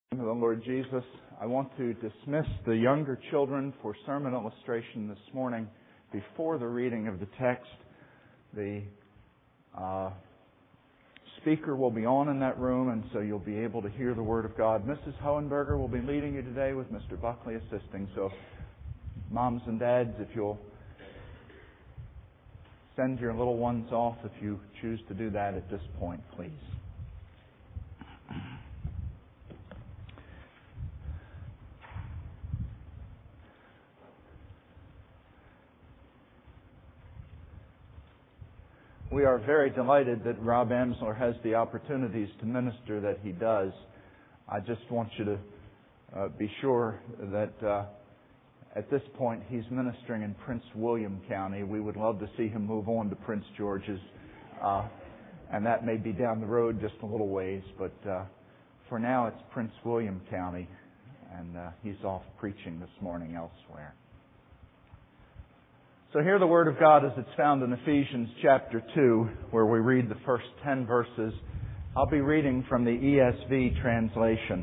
In the Lord Jesus, I want to dismiss the younger children for sermon illustration this morning before the reading of the text. The speaker will be on in that room, and so you'll be able to hear the Word of God. Mrs. Hohenberger will be leading you today with Mr. Buckley assisting. So, moms and dads, if you'll send your little ones off if you choose to do that at this point, please. We are very delighted that Rob Amsler has the opportunities to minister that he does. I just want you to be sure that at this point he's ministering in Prince William County. We would love to see him move on to Prince George's, and that may be down the road just a little ways, but for now it's Prince William County, and he's off preaching this morning elsewhere. So hear the Word of God as it's found in Ephesians chapter 2, where we read the first 10 verses. I'll be reading from the ESV translation.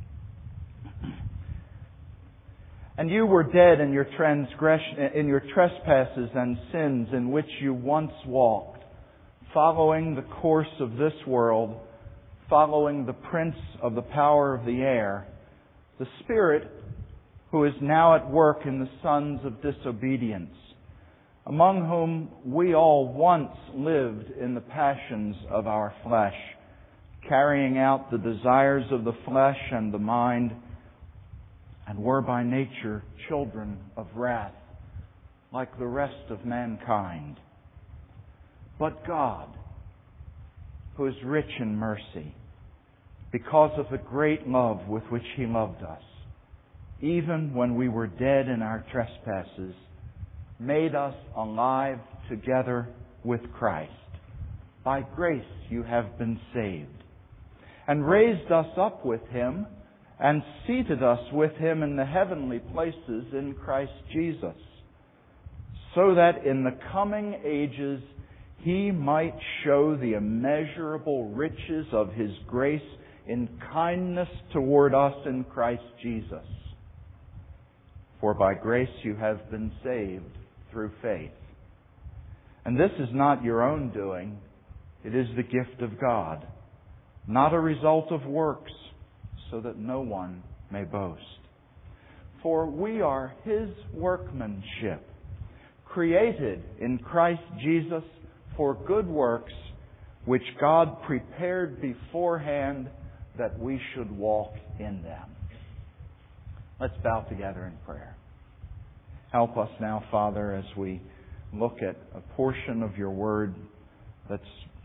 And you were dead in your trespasses and sins in which you once walked, following the course of this world, following the prince of the power of the air, the Spirit who is now at work in the sons of disobedience, among whom we all once lived in the passions of our flesh, carrying out the desires of the flesh and the mind, and were by nature children of wrath, like the rest of mankind. But God, who is rich in mercy, because of the great love with which He loved us, even when we were dead in our trespasses, made us alive together with Christ. By grace you have been saved, and raised us up with Him, and seated us with Him in the heavenly places in Christ Jesus, so that in the coming ages He might show the immeasurable riches of His grace in kindness toward us in Christ Jesus. For by grace you have been saved through faith. And this is not your own doing. It is the gift of God, not a result of works, so that no one may boast. For we are His workmanship, created in Christ Jesus for good works, which God prepared beforehand that we should walk in them. Let's bow together in prayer. Help us now, Father, as we look at a portion of your Word that's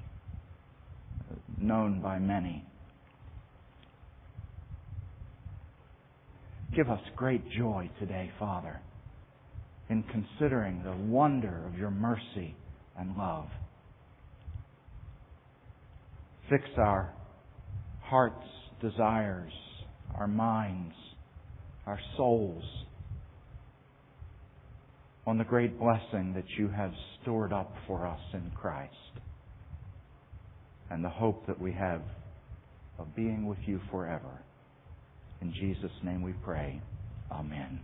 known by many. Give us great joy today, Father, in considering the wonder of your mercy and love. Fix our hearts' desires, our minds, our souls on the great blessing that you have stored up for us in Christ, and the hope that we have of being with you forever. In Jesus' name we pray. Amen.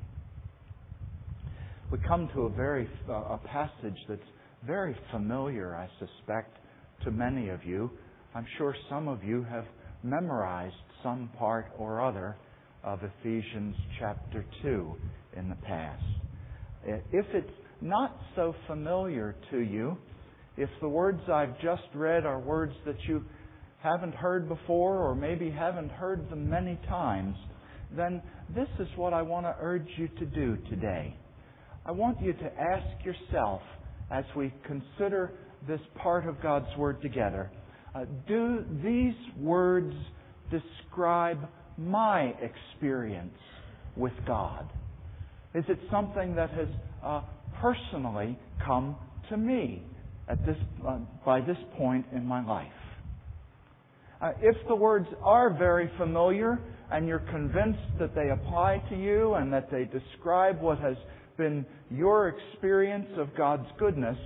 We come to a passage that's very familiar, I suspect, to many of you. I'm sure some of you have memorized some part or other of Ephesians chapter 2 in the past. If it's not so familiar to you, if the words I've just read are words that you haven't heard before, or maybe haven't heard them many times, then this is what I want to urge you to do today. I want you to ask yourself, as we consider this part of God's Word together, do these words describe my experience with God? Is it something that has personally come to me at by this point in my life? If the words are very familiar and you're convinced that they apply to you and that they describe what has been your experience of God's goodness,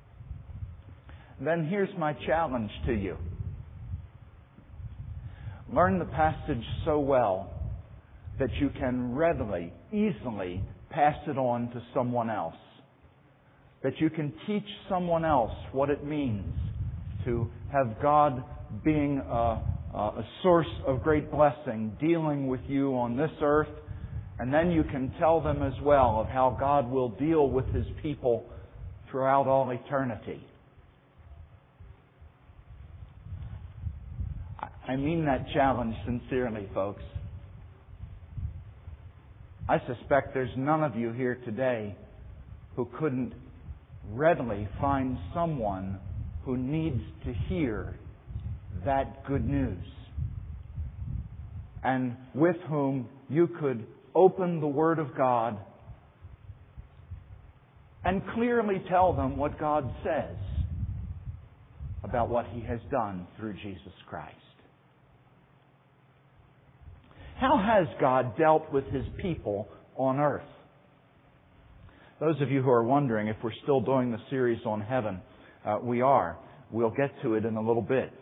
then here's my challenge to you. Learn the passage so well that you can readily, easily pass it on to someone else. That you can teach someone else what it means to have God being a source of great blessing, dealing with you on this earth. And then you can tell them as well of how God will deal with His people throughout all eternity. I mean that challenge sincerely, folks. I suspect there's none of you here today who couldn't readily find someone who needs to hear that good news, and with whom you could open the Word of God and clearly tell them what God says about what He has done through Jesus Christ. How has God dealt with His people on earth? Those of you who are wondering if we're still doing the series on heaven, we are. We'll get to it in a little bit.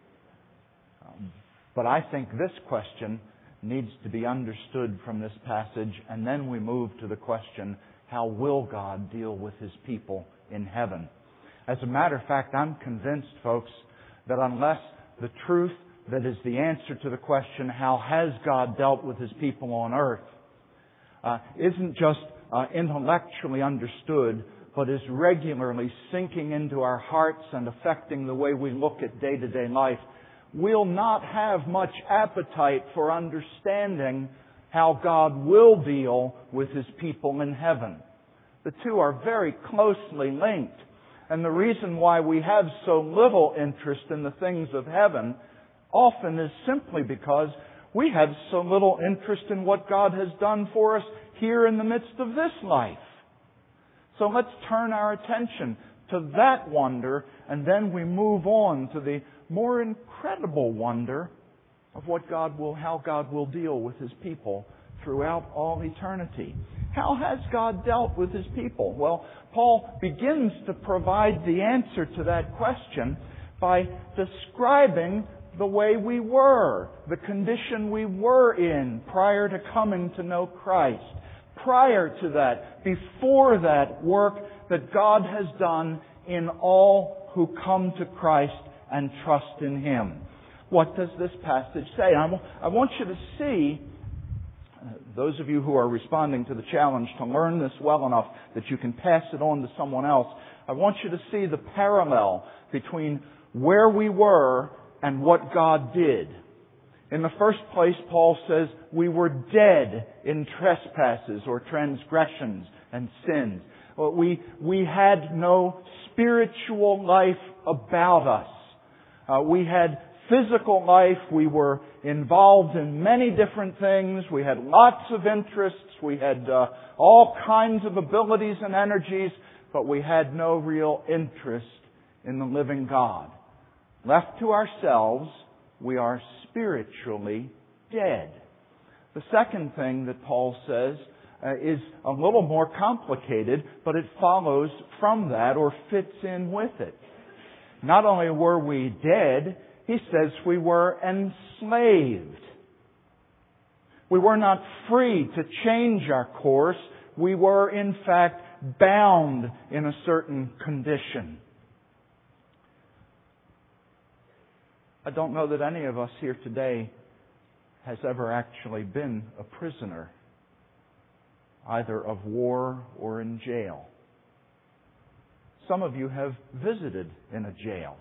But I think this question needs to be understood from this passage, and then we move to the question, how will God deal with His people in heaven? As a matter of fact, I'm convinced, folks, that unless the truth that is the answer to the question, how has God dealt with His people on earth, isn't just intellectually understood, but is regularly sinking into our hearts and affecting the way we look at day-to-day life, we'll not have much appetite for understanding how God will deal with His people in heaven. The two are very closely linked. And the reason why we have so little interest in the things of heaven often is simply because we have so little interest in what God has done for us here in the midst of this life. So let's turn our attention to that wonder, and then we move on to the more incredible wonder of how God will deal with His people throughout all eternity. How has God dealt with His people? Well, Paul begins to provide the answer to that question by describing the way we were, the condition we were in prior to coming to know Christ. Prior to that, before that work that God has done in all who come to Christ and trust in Him. What does this passage say? I want you to see, those of you who are responding to the challenge to learn this well enough that you can pass it on to someone else, I want you to see the parallel between where we were and what God did. In the first place, Paul says we were dead in trespasses or transgressions and sins. We had no spiritual life about us. We had physical life. We were involved in many different things. We had lots of interests. We had all kinds of abilities and energies, but we had no real interest in the living God. Left to ourselves, we are spiritually dead. The second thing that Paul says is a little more complicated, but it follows from that or fits in with it. Not only were we dead, he says we were enslaved. We were not free to change our course. We were, in fact, bound in a certain condition. I don't know that any of us here today has ever actually been a prisoner, either of war or in jail. Some of you have visited in a jail.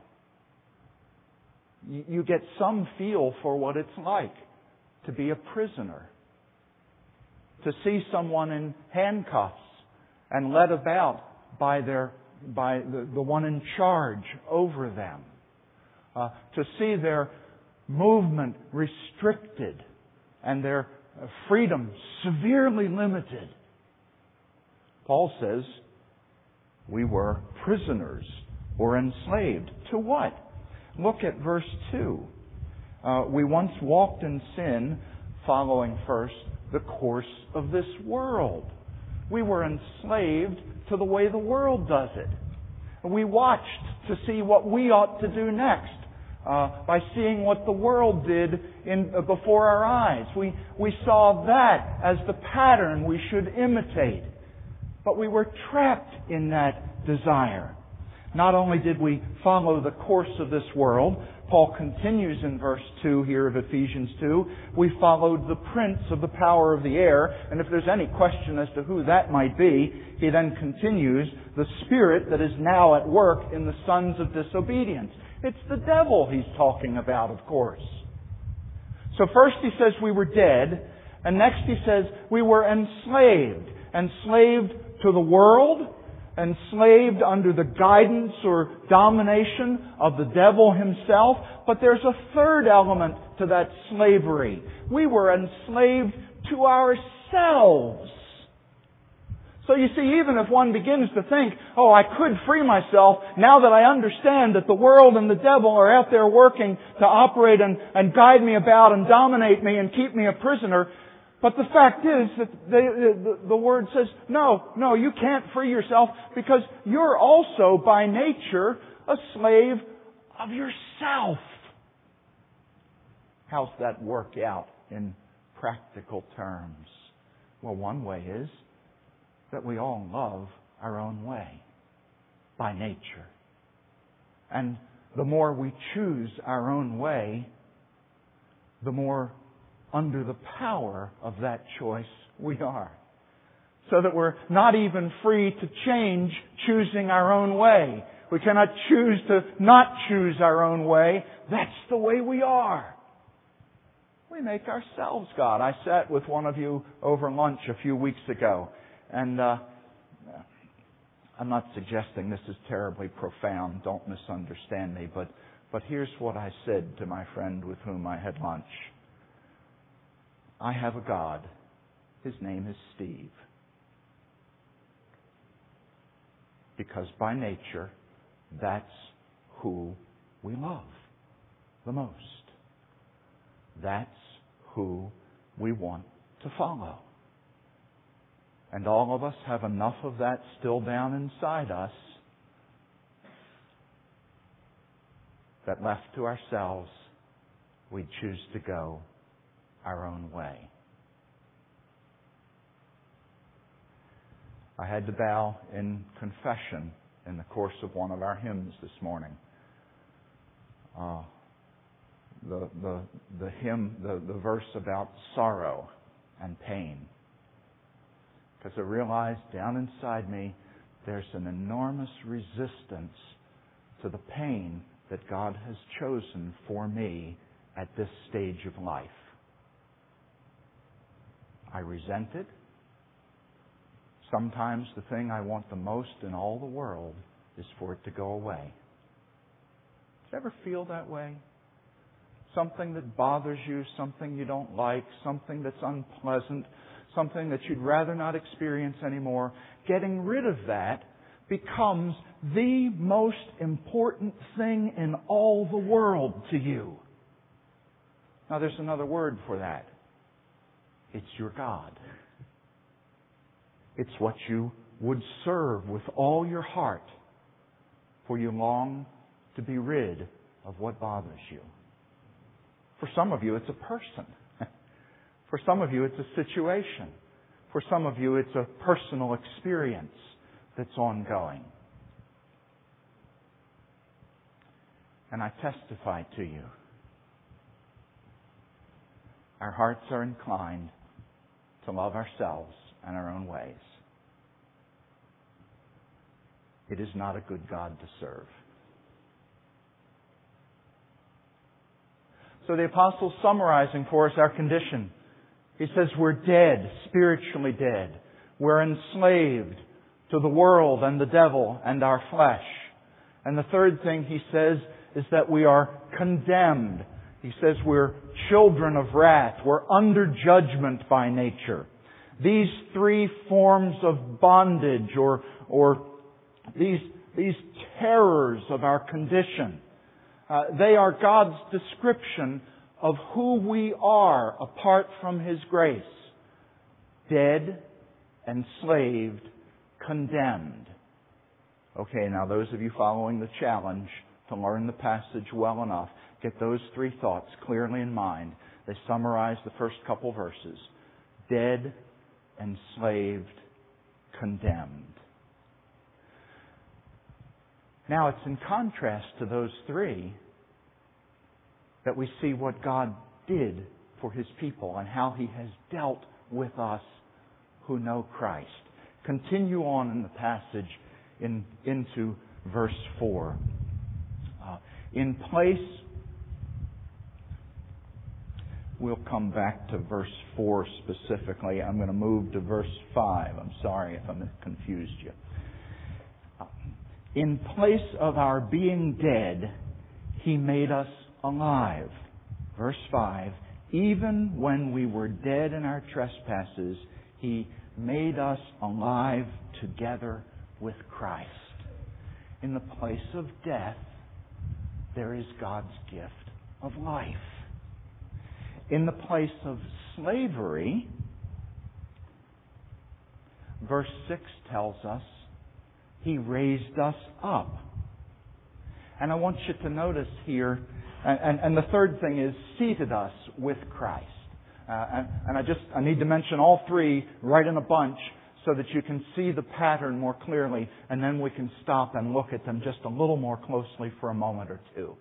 You get some feel for what it's like to be a prisoner, to see someone in handcuffs and led about by the one in charge over them. To see their movement restricted and their freedom severely limited. Paul says we were prisoners or enslaved. To what? Look at verse 2. We once walked in sin, following first the course of this world. We were enslaved to the way the world does it. We watched to see what we ought to do next. by seeing what the world did before our eyes. We saw that as the pattern we should imitate. But we were trapped in that desire. Not only did we follow the course of this world, Paul continues in verse 2 here of Ephesians 2, we followed the prince of the power of the air. And if there's any question as to who that might be, he then continues, the spirit that is now at work in the sons of disobedience. It's the devil he's talking about, of course. So first he says we were dead, and next he says we were enslaved. Enslaved to the world, enslaved under the guidance or domination of the devil himself. But there's a third element to that slavery. We were enslaved to ourselves. So you see, even if one begins to think, oh, I could free myself now that I understand that the world and the devil are out there working to operate and guide me about and dominate me and keep me a prisoner. But the fact is that the Word says, no, you can't free yourself because you're also by nature a slave of yourself. How's that work out in practical terms? Well, one way is that we all love our own way by nature. And the more we choose our own way, the more under the power of that choice we are. So that we're not even free to change choosing our own way. We cannot choose to not choose our own way. That's the way we are. We make ourselves God. I sat with one of you over lunch a few weeks ago, and I'm not suggesting this is terribly profound. Don't misunderstand me, but here's what I said to my friend with whom I had lunch. I have a God. His name is Steve. Because by nature, that's who we love the most. That's who we want to follow. And all of us have enough of that still down inside us that left to ourselves, we choose to go our own way. I had to bow in confession in the course of one of our hymns this morning. The hymn, the verse about sorrow and pain. Because I realized down inside me there's an enormous resistance to the pain that God has chosen for me at this stage of life. I resent it. Sometimes the thing I want the most in all the world is for it to go away. Do you ever feel that way? Something that bothers you, something you don't like, something that's unpleasant, something that you'd rather not experience anymore. Getting rid of that becomes the most important thing in all the world to you. Now there's another word for that. It's your God. It's what you would serve with all your heart, for you long to be rid of what bothers you. For some of you, it's a person. For some of you, it's a situation. For some of you, it's a personal experience that's ongoing. And I testify to you, our hearts are inclined to love ourselves and our own ways. It is not a good God to serve. So the Apostle's summarizing for us our condition. He says we're dead, spiritually dead. We're enslaved to the world and the devil and our flesh. And the third thing he says is that we are condemned. He says we're children of wrath. We're under judgment by nature. These three forms of bondage or these terrors of our condition, they are God's description of who we are apart from His grace. Dead, enslaved, condemned. Okay, now those of you following the challenge, to learn the passage well enough, get those three thoughts clearly in mind. They summarize the first couple verses. Dead, enslaved, condemned. Now it's in contrast to those three that we see what God did for His people and how He has dealt with us who know Christ. Continue on in the passage into verse 4. In place, we'll come back to verse 4 specifically. I'm going to move to verse 5. I'm sorry if I confused you. In place of our being dead, He made us alive. Verse 5. Even when we were dead in our trespasses, He made us alive together with Christ. In the place of death, there is God's gift of life. In the place of slavery, verse 6 tells us, He raised us up. And I want you to notice here, and the third thing is, seated us with Christ. And I need to mention all three right in a bunch so that you can see the pattern more clearly, and then we can stop and look at them just a little more closely for a moment or two.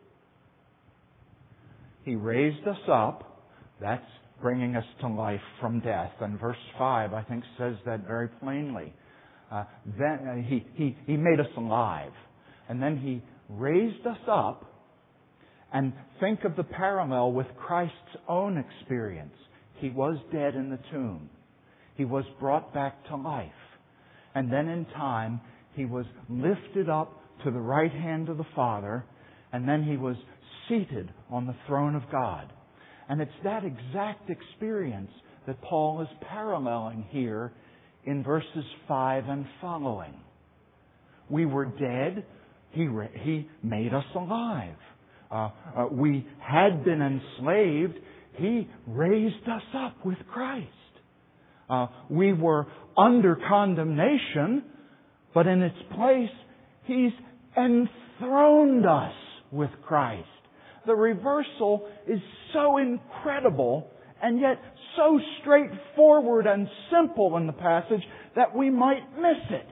He raised us up. That's bringing us to life from death. And verse 5, I think, says that very plainly. Then He made us alive. And then He raised us up. And think of the parallel with Christ's own experience. He was dead in the tomb. He was brought back to life. And then in time, He was lifted up to the right hand of the Father. And then He was seated on the throne of God. And it's that exact experience that Paul is paralleling here in verses 5 and following. We were dead. He made us alive. We had been enslaved. He raised us up with Christ. We were under condemnation, but in its place, He's enthroned us with Christ. The reversal is so incredible and yet so straightforward and simple in the passage that we might miss it.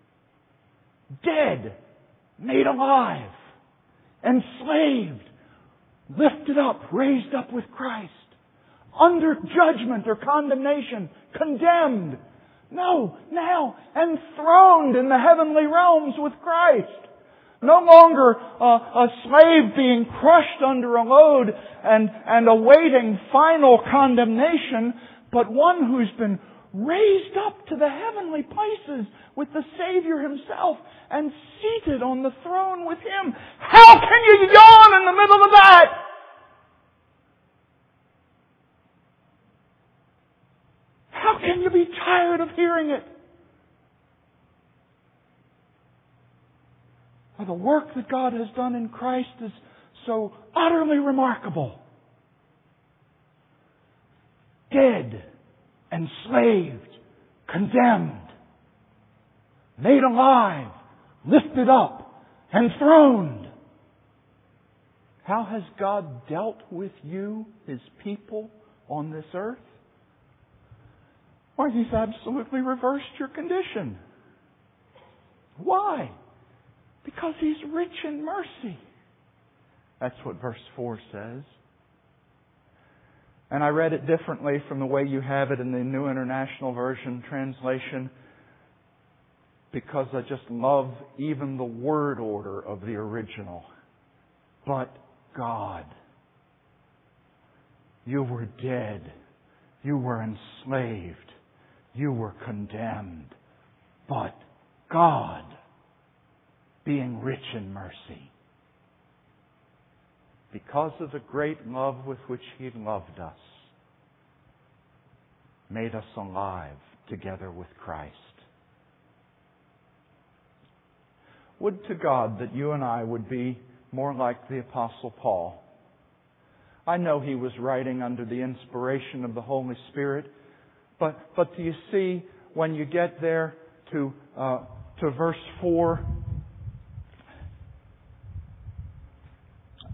Dead, made alive, enslaved, lifted up, raised up with Christ. Under judgment or condemnation, condemned. No, now enthroned in the heavenly realms with Christ. No longer a slave being crushed under a load and awaiting final condemnation, but one who's been raised up to the heavenly places with the Savior Himself and seated on the throne with Him. How can you yawn in the middle of that? How can you be tired of hearing it? For the work that God has done in Christ is so utterly remarkable. Dead, enslaved, condemned, made alive, lifted up, enthroned. How has God dealt with you, His people, on this earth? Why, He's absolutely reversed your condition. Why? Because He's rich in mercy. That's what verse 4 says. And I read it differently from the way you have it in the New International Version translation, because I just love even the word order of the original. But God. You were dead. You were enslaved. You were condemned. But God, being rich in mercy, because of the great love with which He loved us, made us alive together with Christ. Would to God that you and I would be more like the Apostle Paul. I know he was writing under the inspiration of the Holy Spirit, but do you see, when you get there to verse 4,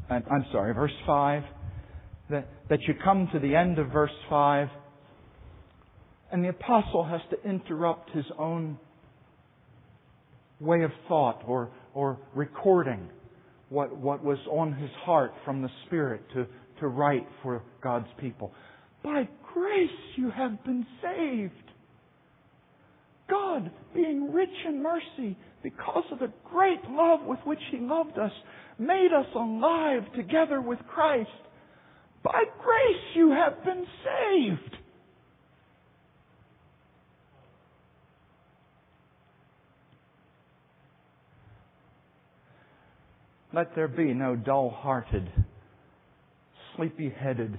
verse 5, that you come to the end of verse 5, and the apostle has to interrupt his own way of thought or recording what was on his heart from the Spirit to write for God's people. By grace you have been saved. God, being rich in mercy, because of the great love with which He loved us, made us alive together with Christ. By grace you have been saved. Let there be no dull-hearted, sleepy-headed,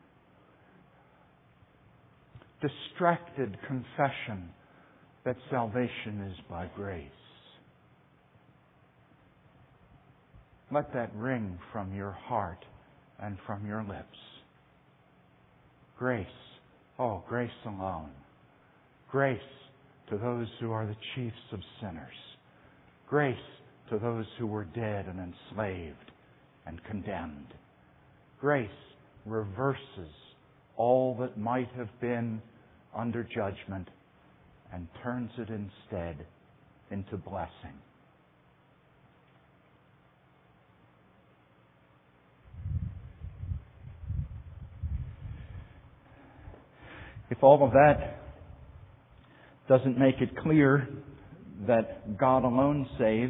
distracted confession that salvation is by grace. Let that ring from your heart and from your lips. Grace, oh, grace alone. Grace to those who are the chiefs of sinners. Grace to those who were dead and enslaved and condemned. Grace reverses all that might have been under judgment and turns it instead into blessing. If all of that doesn't make it clear that God alone saves,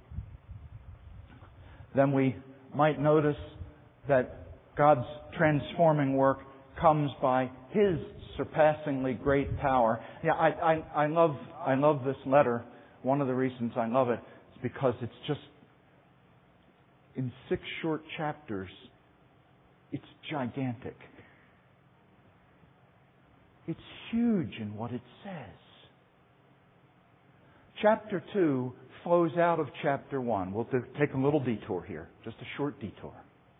then we might notice that God's transforming work comes by His surpassingly great power. Yeah, I love this letter. One of the reasons I love it is because it's just, in 6 short chapters, it's gigantic. It's huge in what it says. Chapter 2 flows out of chapter 1. We'll take a little detour here, just a short detour.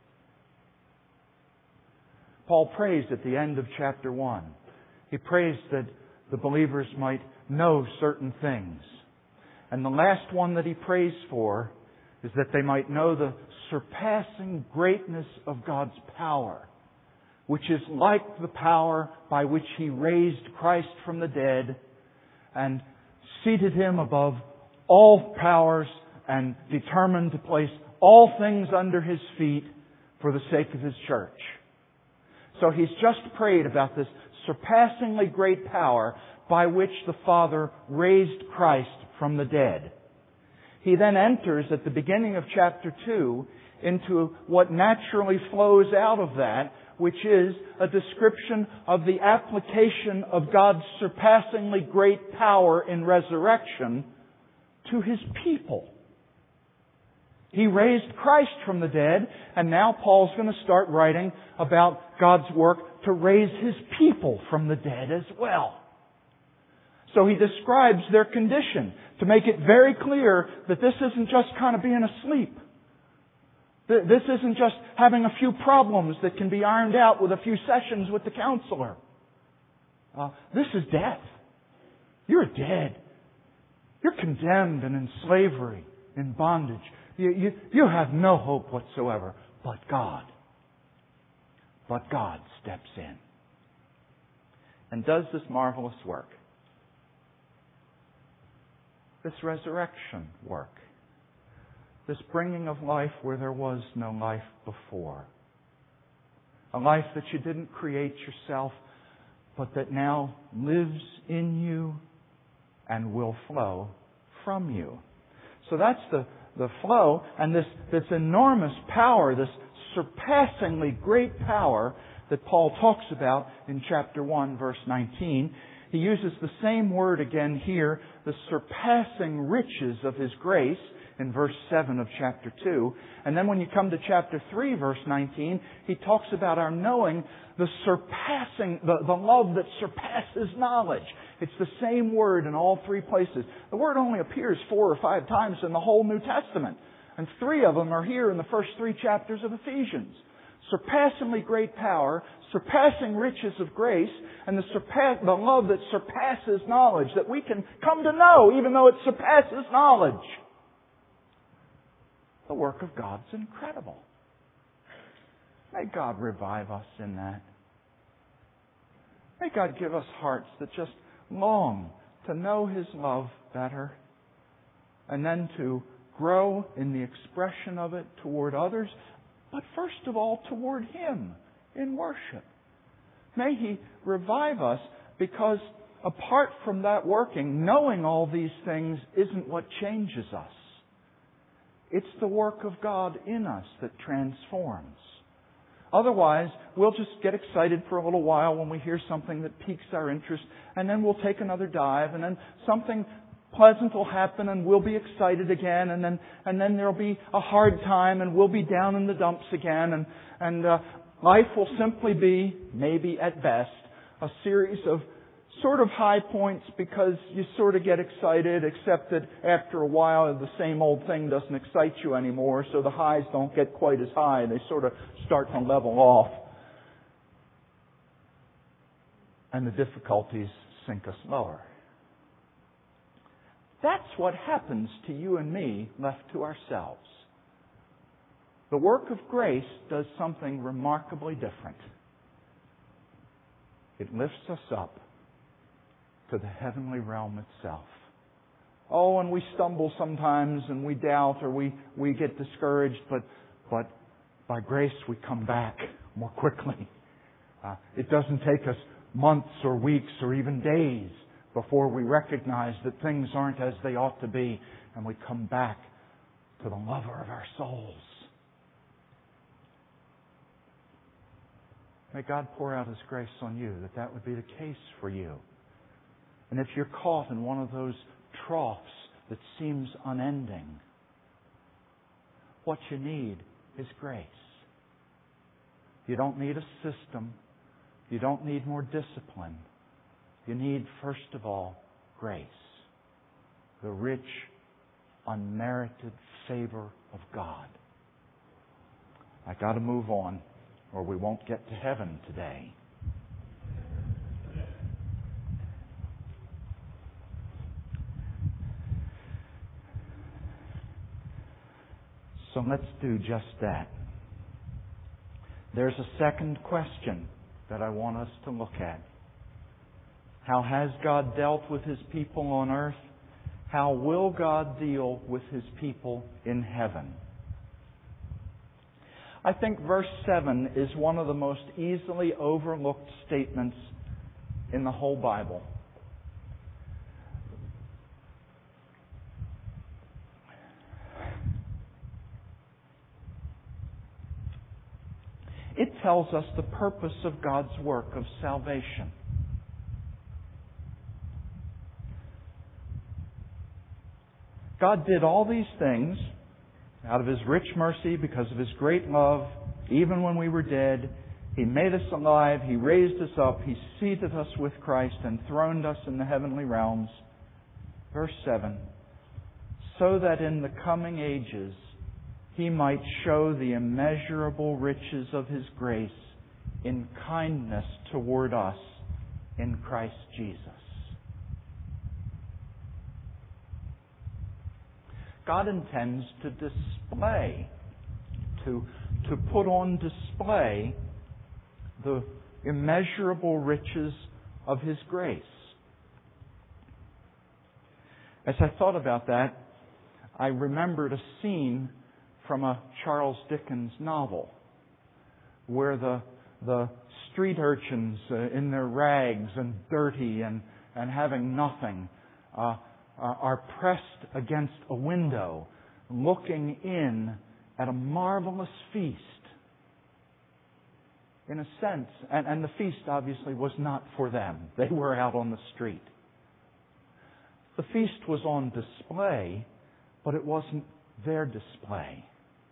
Paul prays at the end of chapter 1. He prays that the believers might know certain things. And the last one that he prays for is that they might know the surpassing greatness of God's power, which is like the power by which He raised Christ from the dead and seated Him above all powers and determined to place all things under His feet for the sake of His church. So he's just prayed about this surpassingly great power by which the Father raised Christ from the dead. He then enters at the beginning of chapter 2 into what naturally flows out of that, which is a description of the application of God's surpassingly great power in resurrection to His people. He raised Christ from the dead, and now Paul's going to start writing about God's work to raise His people from the dead as well. So he describes their condition to make it very clear that this isn't just kind of being asleep. This isn't just having a few problems that can be ironed out with a few sessions with the counselor. This is death. You're dead. You're condemned and in slavery, in bondage. You have no hope whatsoever. But God steps in and does this marvelous work. This resurrection work. This bringing of life where there was no life before. A life that you didn't create yourself, but that now lives in you and will flow from you. So that's the flow, and this enormous power, this surpassingly great power that Paul talks about in chapter 1, verse 19. He uses the same word again here, the surpassing riches of His grace, in verse 7 of chapter 2. And then when you come to chapter 3, verse 19, he talks about our knowing the surpassing, the love that surpasses knowledge. It's the same word in all 3 places. The word only appears 4 or 5 times in the whole New Testament. And 3 of them are here in the first 3 chapters of Ephesians. Surpassingly great power, surpassing riches of grace, and the love that surpasses knowledge, that we can come to know even though it surpasses knowledge. The work of God's incredible. May God revive us in that. May God give us hearts that just long to know His love better, and then to grow in the expression of it toward others, but first of all toward Him in worship. May He revive us, because apart from that working, knowing all these things isn't what changes us. It's the work of God in us that transforms. Otherwise, we'll just get excited for a little while when we hear something that piques our interest, and then we'll take another dive, and then something pleasant will happen, and we'll be excited again, and then there'll be a hard time, and we'll be down in the dumps again, and life will simply be, maybe at best, a series of sort of high points, because you sort of get excited, except that after a while the same old thing doesn't excite you anymore, so the highs don't get quite as high. They sort of start to level off. And the difficulties sink us lower. That's what happens to you and me left to ourselves. The work of grace does something remarkably different. It lifts us up to the heavenly realm itself. Oh, and we stumble sometimes, and we doubt, or we get discouraged, but by grace we come back more quickly. It doesn't take us months or weeks or even days before we recognize that things aren't as they ought to be, and we come back to the lover of our souls. May God pour out His grace on you, that would be the case for you. And if you're caught in one of those troughs that seems unending, what you need is grace. You don't need a system. You don't need more discipline. You need, first of all, grace. The rich, unmerited favor of God. I got to move on, or we won't get to heaven today. So let's do just that. There's a second question that I want us to look at. How has God dealt with His people on earth? How will God deal with His people in heaven? I think verse 7 is one of the most easily overlooked statements in the whole Bible. It tells us the purpose of God's work of salvation. God did all these things out of His rich mercy because of His great love. Even when we were dead, He made us alive. He raised us up. He seated us with Christ and throned us in the heavenly realms. Verse 7, so that in the coming ages He might show the immeasurable riches of His grace in kindness toward us in Christ Jesus. God intends to display, to put on display the immeasurable riches of His grace. As I thought about that, I remembered a scene from a Charles Dickens novel where the street urchins in their rags and dirty and having nothing are pressed against a window looking in at a marvelous feast. In a sense, and the feast obviously was not for them. They were out on the street. The feast was on display, but it wasn't their display.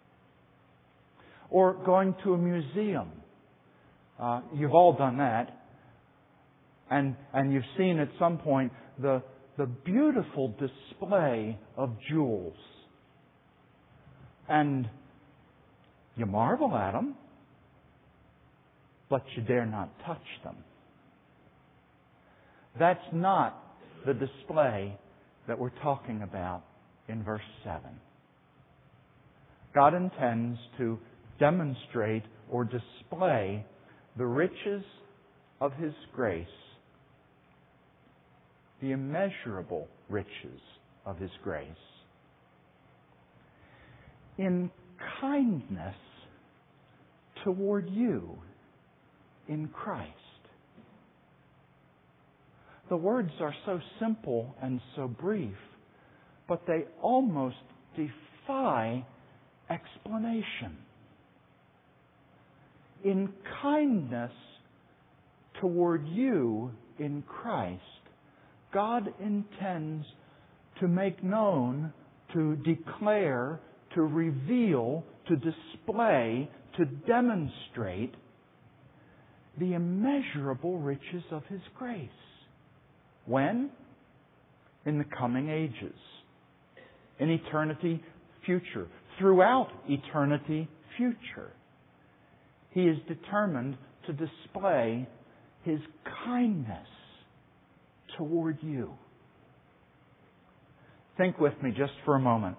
Or going to a museum. You've all done that. And you've seen at some point the beautiful display of jewels. And you marvel at them, but you dare not touch them. That's not the display that we're talking about in verse 7. God intends to demonstrate or display the riches of His grace, the immeasurable riches of His grace, in kindness toward you in Christ. The words are so simple and so brief, but they almost defy explanation. In kindness toward you in Christ, God intends to make known, to declare, to reveal, to display, to demonstrate the immeasurable riches of His grace. When? In the coming ages. In eternity future. Throughout eternity future. He is determined to display His kindness toward you. Think with me just for a moment.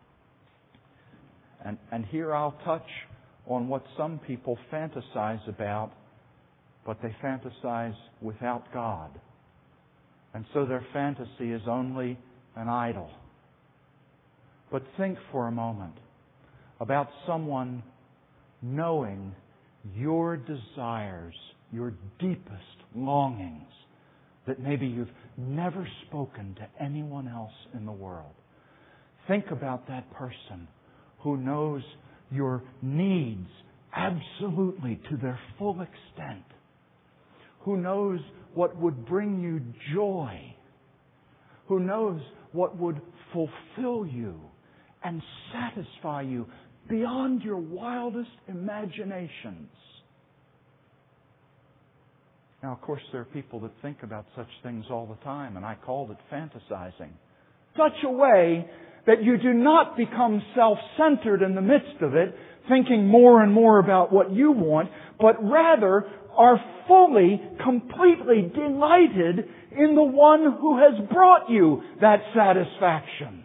And here I'll touch on what some people fantasize about, but they fantasize without God. And so their fantasy is only an idol. But think for a moment about someone knowing your desires, your deepest longings, that maybe you've never spoken to anyone else in the world. Think about that person who knows your needs absolutely to their full extent, who knows what would bring you joy, who knows what would fulfill you and satisfy you beyond your wildest imaginations. Now, of course, there are people that think about such things all the time, and I called it fantasizing. Such a way that you do not become self-centered in the midst of it, thinking more and more about what you want, but rather are fully, completely delighted in the one who has brought you that satisfaction.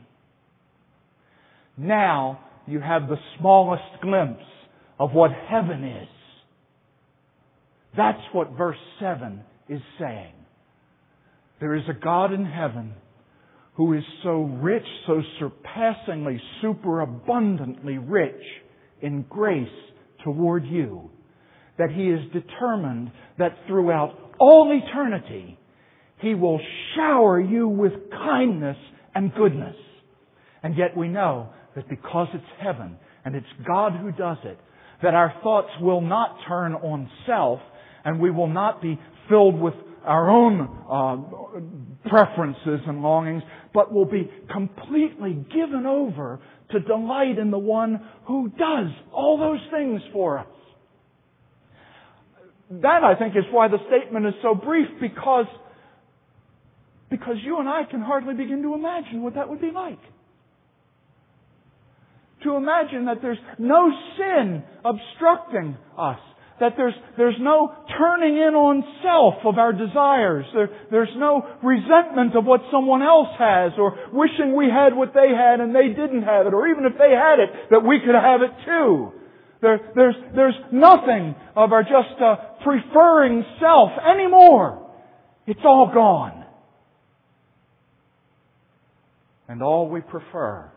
Now you have the smallest glimpse of what heaven is. That's what verse 7 is saying. There is a God in heaven who is so rich, so surpassingly, superabundantly rich in grace toward you, that He is determined that throughout all eternity He will shower you with kindness and goodness. And yet we know that because it's heaven and it's God who does it, that our thoughts will not turn on self, and we will not be filled with our own preferences and longings, but will be completely given over to delight in the one who does all those things for us. That, I think, is why the statement is so brief, because you and I can hardly begin to imagine what that would be like. To imagine that there's no sin obstructing us, that there's no turning in on self of our desires, there's no resentment of what someone else has, or wishing we had what they had and they didn't have it, or even if they had it, that we could have it too. There's nothing of our just preferring self anymore. It's all gone. And all we prefer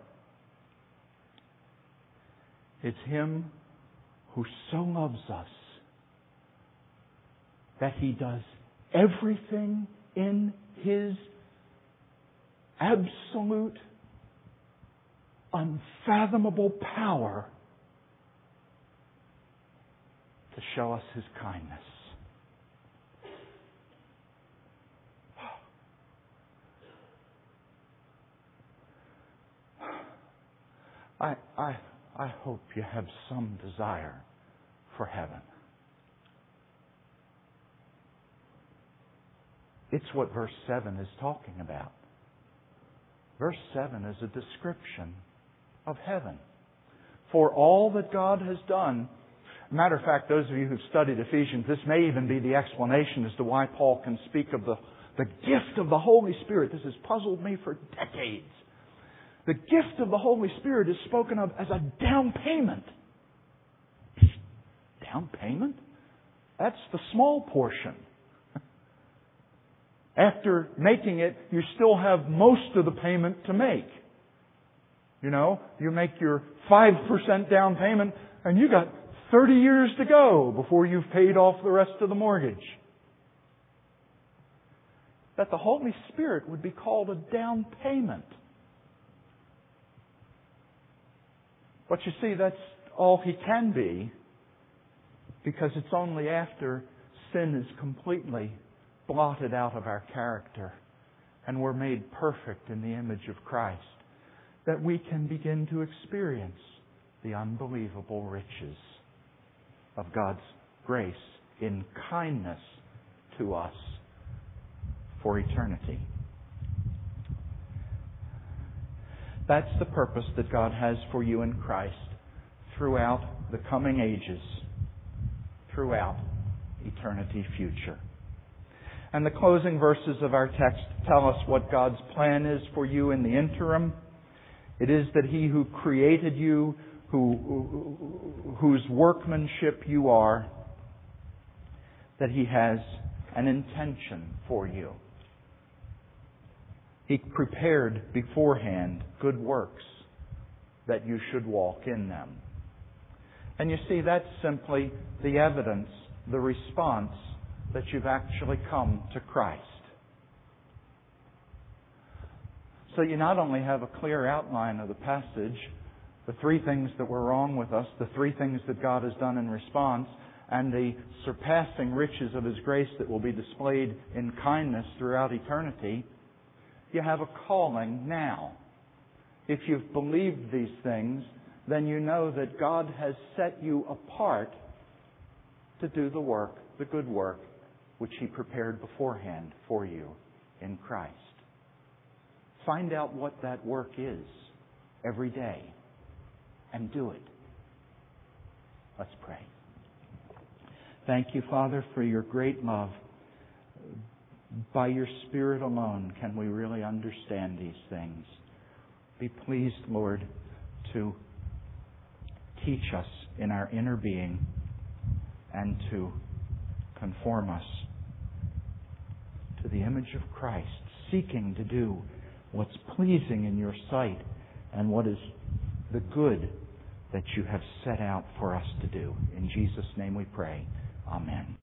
is Him who so loves us that He does everything in His absolute, unfathomable power to show us His kindness. I hope you have some desire for heaven. It's what verse 7 is talking about. Verse 7 is a description of heaven. For all that God has done. Matter of fact, those of you who've studied Ephesians, this may even be the explanation as to why Paul can speak of the gift of the Holy Spirit. This has puzzled me for decades. The gift of the Holy Spirit is spoken of as a down payment. Down payment? That's the small portion. After making it, you still have most of the payment to make. You know, you make your 5% down payment and you got 30 years to go before you've paid off the rest of the mortgage. That the Holy Spirit would be called a down payment. But you see, that's all He can be, because it's only after sin is completely blotted out of our character and we're made perfect in the image of Christ that we can begin to experience the unbelievable riches of God's grace in kindness to us for eternity. That's the purpose that God has for you in Christ throughout the coming ages, throughout eternity future. And the closing verses of our text tell us what God's plan is for you in the interim. It is that He who created you, whose workmanship you are, that He has an intention for you. He prepared beforehand good works that you should walk in them. And you see, that's simply the evidence, the response that you've actually come to Christ. So you not only have a clear outline of the passage, the three things that were wrong with us, the three things that God has done in response, and the surpassing riches of His grace that will be displayed in kindness throughout eternity, you have a calling now. If you've believed these things, then you know that God has set you apart to do the work, the good work, which He prepared beforehand for you in Christ. Find out what that work is every day and do it. Let's pray. Thank you, Father, for your great love. By your Spirit alone can we really understand these things. Be pleased, Lord, to teach us in our inner being and to conform us to the image of Christ, seeking to do what's pleasing in your sight and what is the good that you have set out for us to do. In Jesus' name we pray. Amen.